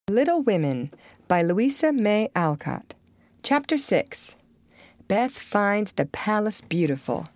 Little Women by Louisa May Alcott. Chapter 6. Beth Finds the Palace Beautiful.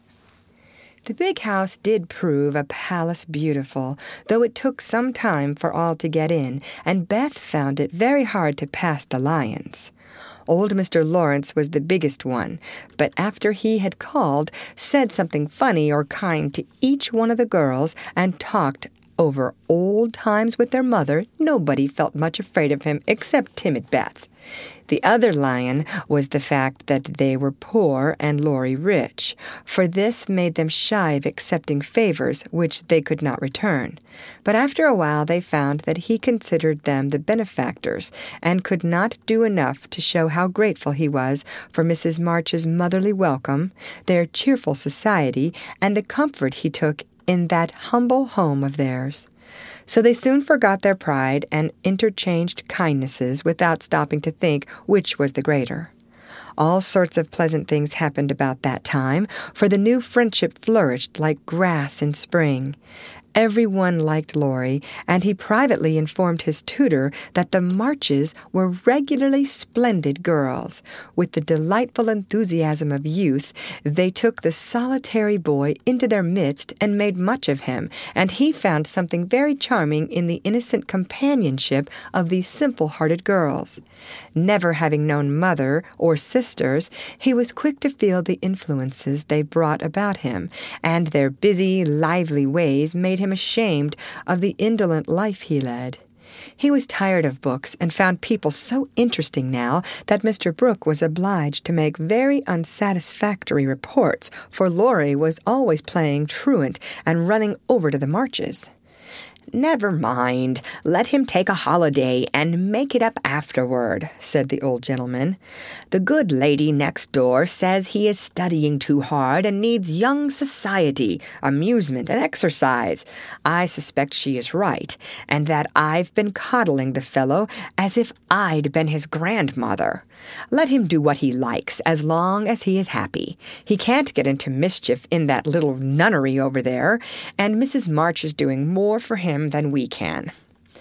The big house did prove a palace beautiful, though it took some time for all to get in, and Beth found it very hard to pass the lions. Old Mr. Lawrence was the biggest one, but after he had called, said something funny or kind to each one of the girls, and talked over old times with their mother, nobody felt much afraid of him except timid Beth. The other lion was the fact that they were poor and Laurie rich, for this made them shy of accepting favors which they could not return. But after a while they found that he considered them the benefactors, and could not do enough to show how grateful he was for Mrs. March's motherly welcome, their cheerful society, and the comfort he took in that humble home of theirs. So they soon forgot their pride and interchanged kindnesses without stopping to think which was the greater. All sorts of pleasant things happened about that time, for the new friendship flourished like grass in spring. Everyone liked Laurie, and he privately informed his tutor that the Marches were regularly splendid girls. With the delightful enthusiasm of youth, they took the solitary boy into their midst and made much of him, and he found something very charming in the innocent companionship of these simple-hearted girls. Never having known mother or sisters, he was quick to feel the influences they brought about him, and their busy, lively ways made him ashamed of the indolent life he led. He was tired of books and found people so interesting now that Mr. Brooke was obliged to make very unsatisfactory reports, for Laurie was always playing truant and running over to the Marches. "Never mind. Let him take a holiday and make it up afterward," said the old gentleman. "The good lady next door says he is studying too hard and needs young society, amusement, and exercise. I suspect she is right, and that I've been coddling the fellow as if I'd been his grandmother. Let him do what he likes as long as he is happy. He can't get into mischief in that little nunnery over there, and Mrs. March is doing more for him than we can."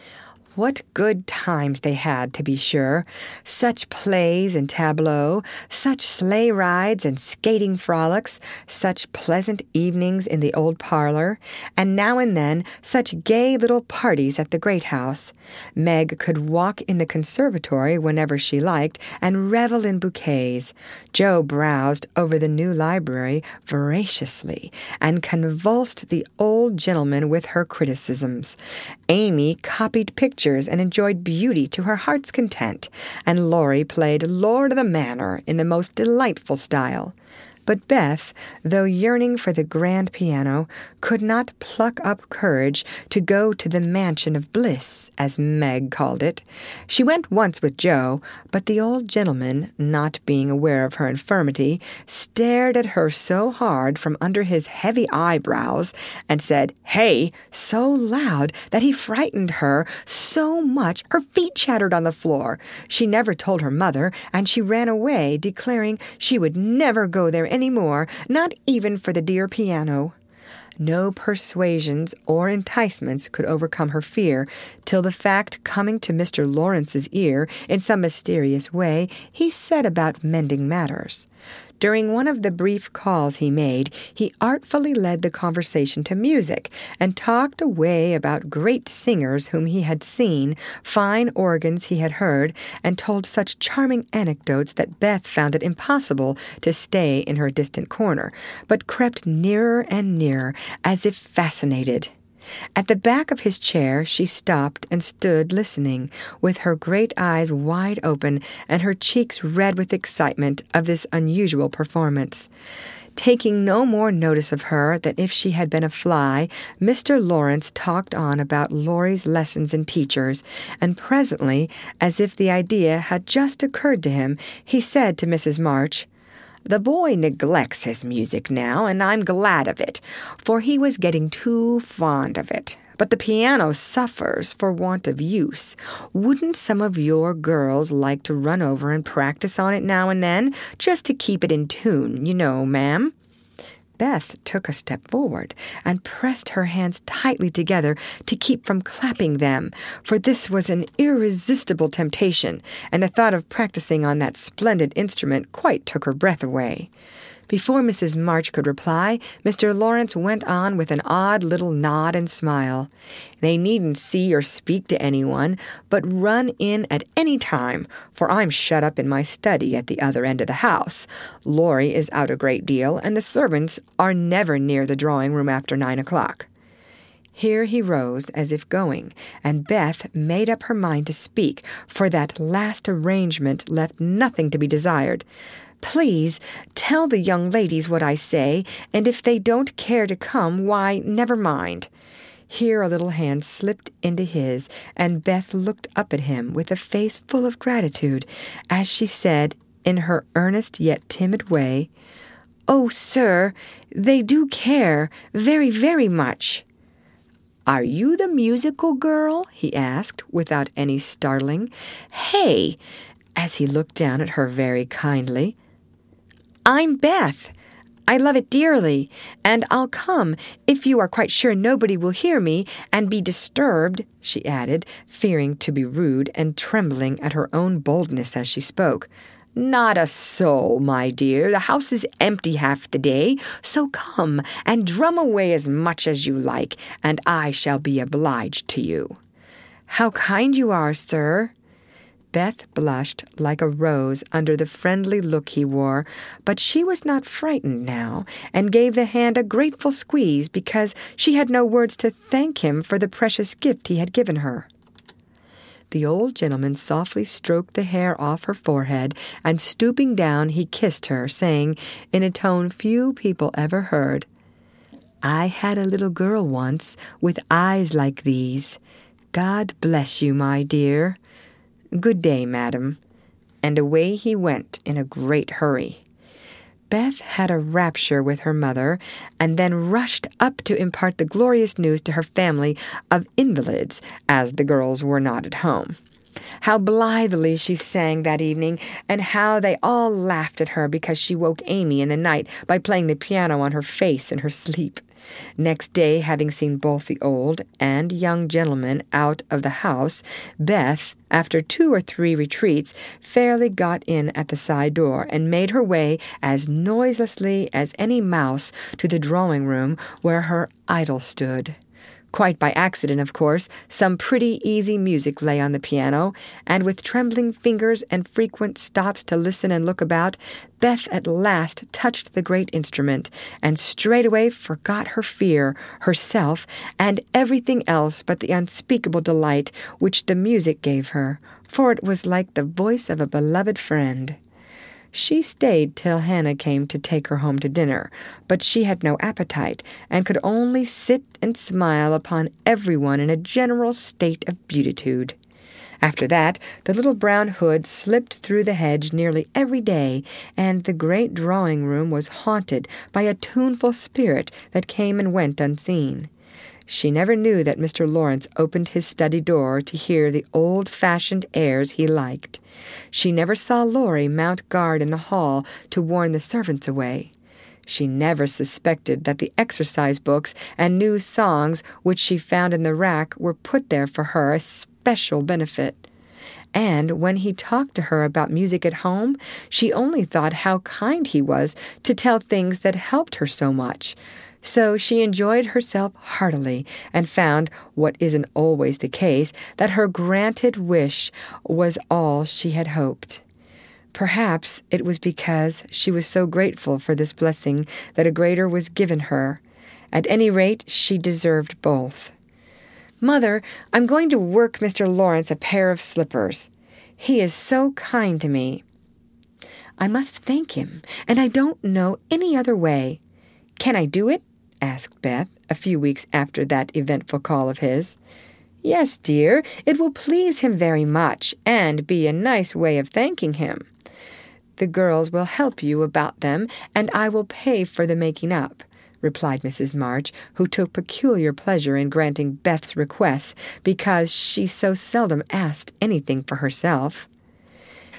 What good times they had, to be sure. Such plays and tableaux, such sleigh rides and skating frolics, such pleasant evenings in the old parlor, and now and then such gay little parties at the great house. Meg could walk in the conservatory whenever she liked and revel in bouquets. Jo browsed over the new library voraciously and convulsed the old gentleman with her criticisms. Amy copied pictures and enjoyed beauty to her heart's content, and Laurie played Lord of the Manor in the most delightful style. But Beth, though yearning for the grand piano, could not pluck up courage to go to the mansion of bliss, as Meg called it. She went once with Jo, but the old gentleman, not being aware of her infirmity, stared at her so hard from under his heavy eyebrows, and said, "Hey," so loud that he frightened her so much her feet chattered on the floor. She never told her mother, and she ran away, declaring she would never go there any more, not even for the dear piano. No persuasions or enticements could overcome her fear, till the fact coming to Mr. Lawrence's ear in some mysterious way, he set about mending matters. During one of the brief calls he made, he artfully led the conversation to music, and talked away about great singers whom he had seen, fine organs he had heard, and told such charming anecdotes that Beth found it impossible to stay in her distant corner, but crept nearer and nearer, as if fascinated. At the back of his chair she stopped and stood listening, with her great eyes wide open and her cheeks red with excitement of this unusual performance. Taking no more notice of her than if she had been a fly, Mr. Lawrence talked on about Laurie's lessons and teachers, and presently, as if the idea had just occurred to him, he said to Mrs. March, "The boy neglects his music now, and I'm glad of it, for he was getting too fond of it. But the piano suffers for want of use. Wouldn't some of your girls like to run over and practice on it now and then, just to keep it in tune, you know, ma'am?" Beth took a step forward and pressed her hands tightly together to keep from clapping them, for this was an irresistible temptation, and the thought of practicing on that splendid instrument quite took her breath away. Before Mrs. March could reply, Mr. Lawrence went on with an odd little nod and smile. "They needn't see or speak to anyone, but run in at any time, for I'm shut up in my study at the other end of the house. Laurie is out a great deal, and the servants are never near the drawing-room after 9 o'clock. Here he rose as if going, and Beth made up her mind to speak, for that last arrangement left nothing to be desired. "Please tell the young ladies what I say, and if they don't care to come, why, never mind." Here a little hand slipped into his, and Beth looked up at him with a face full of gratitude, as she said, in her earnest yet timid way, "Oh, sir, they do care, very, very much." "Are you the musical girl?" he asked, without any startling. "Hey!" as he looked down at her very kindly. "I'm Beth. I love it dearly, and I'll come if you are quite sure nobody will hear me and be disturbed," she added, fearing to be rude and trembling at her own boldness as she spoke. "Not a soul, my dear. The house is empty half the day, so come and drum away as much as you like, and I shall be obliged to you." "How kind you are, sir." Beth blushed like a rose under the friendly look he wore, but she was not frightened now, and gave the hand a grateful squeeze because she had no words to thank him for the precious gift he had given her. The old gentleman softly stroked the hair off her forehead, and stooping down he kissed her, saying, in a tone few people ever heard, "I had a little girl once with eyes like these. God bless you, my dear. Good day, madam." And away he went in a great hurry. Beth had a rapture with her mother, and then rushed up to impart the glorious news to her family of invalids, as the girls were not at home. How blithely she sang that evening, and how they all laughed at her because she woke Amy in the night by playing the piano on her face in her sleep. Next day, having seen both the old and young gentlemen out of the house, Beth, after 2 or 3 retreats, fairly got in at the side door and made her way as noiselessly as any mouse to the drawing-room where her idol stood. Quite by accident, of course, some pretty easy music lay on the piano, and with trembling fingers and frequent stops to listen and look about, Beth at last touched the great instrument, and straightway forgot her fear, herself, and everything else but the unspeakable delight which the music gave her, for it was like the voice of a beloved friend. She stayed till Hannah came to take her home to dinner, but she had no appetite, and could only sit and smile upon everyone in a general state of beatitude. After that, the little brown hood slipped through the hedge nearly every day, and the great drawing-room was haunted by a tuneful spirit that came and went unseen. She never knew that Mr. Lawrence opened his study door to hear the old-fashioned airs he liked. She never saw Laurie mount guard in the hall to warn the servants away. She never suspected that the exercise books and new songs which she found in the rack were put there for her especial benefit. And when he talked to her about music at home, she only thought how kind he was to tell things that helped her so much. So she enjoyed herself heartily, and found, what isn't always the case, that her granted wish was all she had hoped. Perhaps it was because she was so grateful for this blessing that a greater was given her. At any rate, she deserved both. "Mother, I'm going to work Mr. Lawrence a pair of slippers. He is so kind to me." "I must thank him, and I don't know any other way. Can I do it?" asked Beth, a few weeks after that eventful call of his. "Yes, dear, it will please him very much, and be a nice way of thanking him. The girls will help you about them, and I will pay for the making up," replied Mrs. March, who took peculiar pleasure in granting Beth's requests because she so seldom asked anything for herself.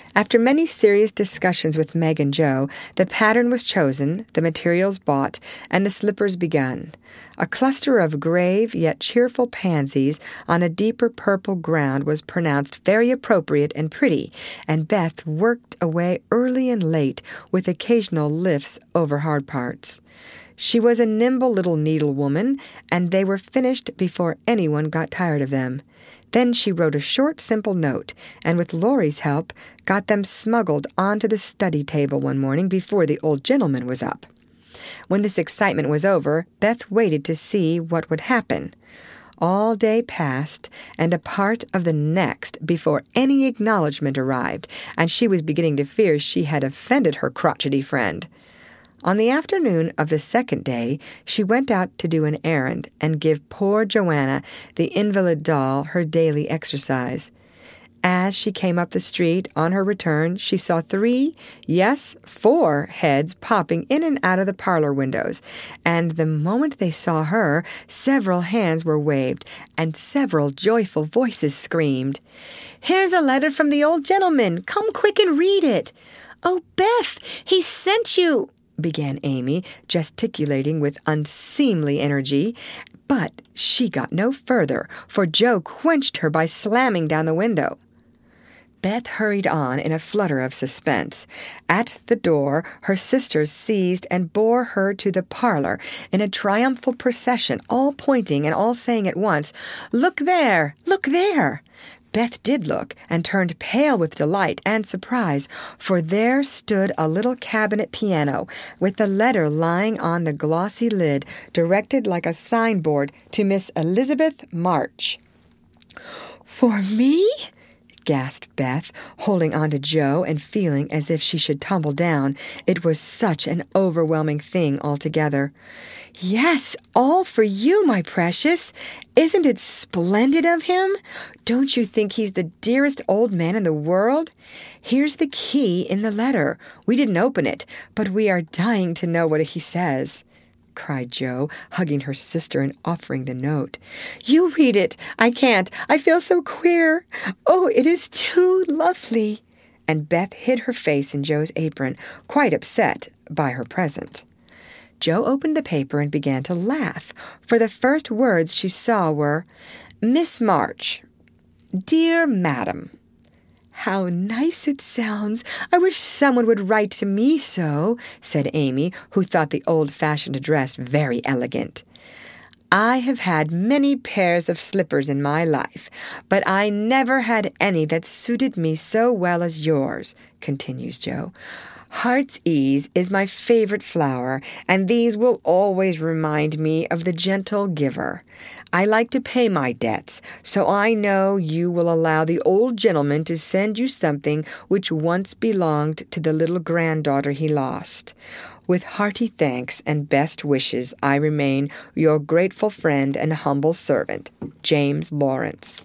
After many serious discussions with Meg and Joe, the pattern was chosen, the materials bought, and the slippers begun. A cluster of grave yet cheerful pansies on a deeper purple ground was pronounced very appropriate and pretty, and Beth worked away early and late with occasional lifts over hard parts. She was a nimble little needlewoman, and they were finished before anyone got tired of them. Then she wrote a short, simple note, and with Laurie's help, got them smuggled onto the study table one morning before the old gentleman was up. When this excitement was over, Beth waited to see what would happen. All day passed, and a part of the next before any acknowledgment arrived, and she was beginning to fear she had offended her crotchety friend. On the afternoon of the second day, she went out to do an errand and give poor Joanna, the invalid doll, her daily exercise. As she came up the street on her return, she saw 3, yes, 4 heads popping in and out of the parlor windows, and the moment they saw her, several hands were waved, and several joyful voices screamed, "Here's a letter from the old gentleman! Come quick and read it!" "Oh, Beth, he sent you!" began Amy, gesticulating with unseemly energy. But she got no further, for Joe quenched her by slamming down the window. Beth hurried on in a flutter of suspense. At the door, her sisters seized and bore her to the parlor in a triumphal procession, all pointing and all saying at once, "Look there! Look there!" Beth did look, and turned pale with delight and surprise, for there stood a little cabinet piano, with the letter lying on the glossy lid, directed like a signboard to Miss Elizabeth March. "For me?" gasped Beth, holding on to Joe and feeling as if she should tumble down. It was such an overwhelming thing altogether. "Yes, all for you, my precious. Isn't it splendid of him? Don't you think he's the dearest old man in the world? Here's the key in the letter. We didn't open it, but we are dying to know what he says," cried Joe, hugging her sister and offering the note. "You read it. I can't. I feel so queer. Oh, it is too lovely." And Beth hid her face in Joe's apron, quite upset by her present. Joe opened the paper and began to laugh, for the first words she saw were, "Miss March, Dear Madam." "How nice it sounds! I wish someone would write to me so," said Amy, who thought the old-fashioned address very elegant. "I have had many pairs of slippers in my life, but I never had any that suited me so well as yours," continues Joe. "Heart's ease is my favorite flower, and these will always remind me of the gentle giver. I like to pay my debts, so I know you will allow the old gentleman to send you something which once belonged to the little granddaughter he lost. With hearty thanks and best wishes, I remain your grateful friend and humble servant, James Lawrence."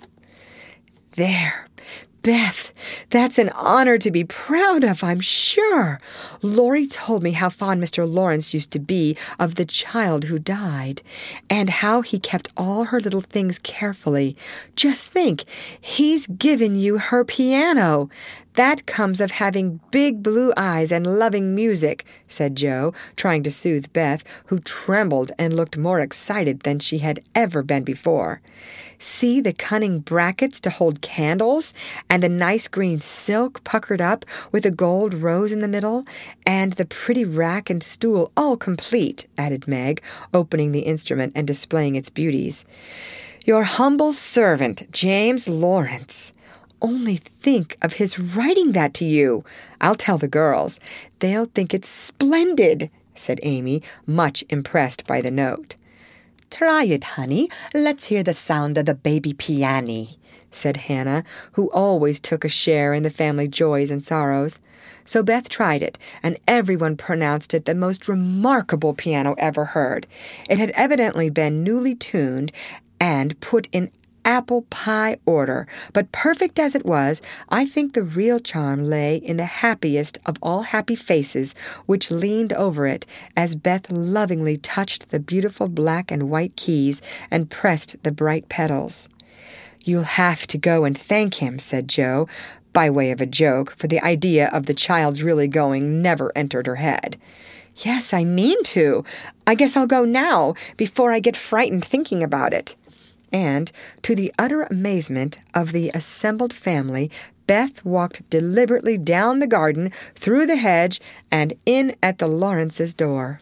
There! Beth, that's an honor to be proud of, I'm sure. Laurie told me how fond Mr. Lawrence used to be of the child who died, and how he kept all her little things carefully. Just think, he's given you her piano. That comes of having big blue eyes and loving music, said Joe, trying to soothe Beth, who trembled and looked more excited than she had ever been before. See the cunning brackets to hold candles, and the nice green silk puckered up with a gold rose in the middle, and the pretty rack and stool all complete, added Meg, opening the instrument and displaying its beauties. Your humble servant, James Lawrence. Only think of his writing that to you. I'll tell the girls. They'll think it's splendid, said Amy, much impressed by the note. Try it, honey. Let's hear the sound of the baby piano, said Hannah, who always took a share in the family joys and sorrows. So Beth tried it, and everyone pronounced it the most remarkable piano ever heard. It had evidently been newly tuned and put in apple pie order, but perfect as it was, I think the real charm lay in the happiest of all happy faces which leaned over it as Beth lovingly touched the beautiful black and white keys and pressed the bright pedals. You'll have to go and thank him, said Joe, by way of a joke, for the idea of the child's really going never entered her head. "Yes, I mean to. I guess I'll go now, before I get frightened thinking about it." And, to the utter amazement of the assembled family, Beth walked deliberately down the garden, through the hedge, and in at the Lawrences' door.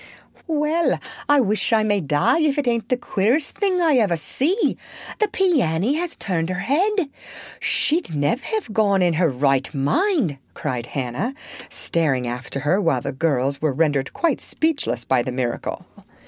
"Well, I wish I may die if it ain't the queerest thing I ever see. The Peony has turned her head. She'd never have gone in her right mind," cried Hannah, staring after her while the girls were rendered quite speechless by the miracle.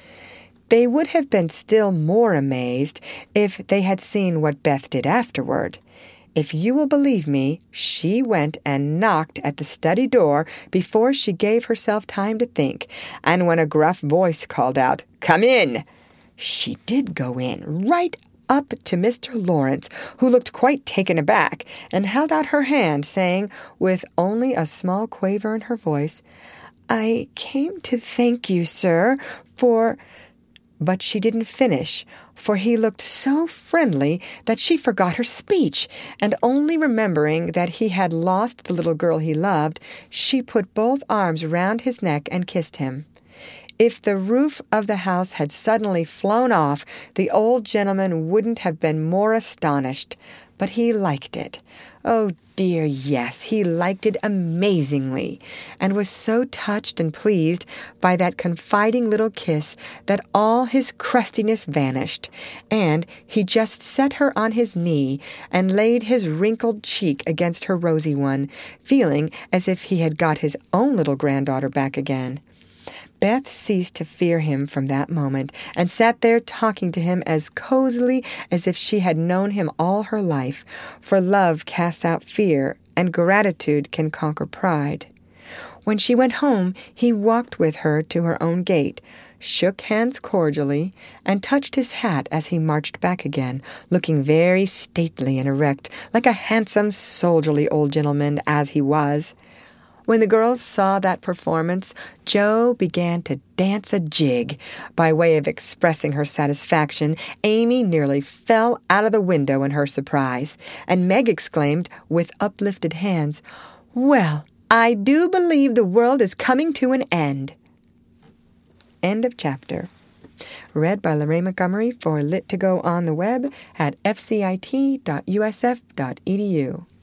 They would have been still more amazed if they had seen what Beth did afterward. If you will believe me, she went and knocked at the study door before she gave herself time to think, and when a gruff voice called out, "Come in!" she did go in, right up to Mr. Lawrence, who looked quite taken aback, and held out her hand, saying, with only a small quaver in her voice, "I came to thank you, sir, for—" But she didn't finish, for he looked so friendly that she forgot her speech, and only remembering that he had lost the little girl he loved, she put both arms round his neck and kissed him. If the roof of the house had suddenly flown off, the old gentleman wouldn't have been more astonished, but he liked it. Oh dear, yes, he liked it amazingly, and was so touched and pleased by that confiding little kiss that all his crustiness vanished, and he just set her on his knee and laid his wrinkled cheek against her rosy one, feeling as if he had got his own little granddaughter back again. Beth ceased to fear him from that moment, and sat there talking to him as cozily as if she had known him all her life, for love casts out fear, and gratitude can conquer pride. When she went home, he walked with her to her own gate, shook hands cordially, and touched his hat as he marched back again, looking very stately and erect, like a handsome, soldierly old gentleman as he was. When the girls saw that performance, Jo began to dance a jig. By way of expressing her satisfaction, Amy nearly fell out of the window in her surprise, and Meg exclaimed, with uplifted hands, "Well, I do believe the world is coming to an end." End of chapter. Read by Lorraine Montgomery for Lit2Go on the web at fcit.usf.edu.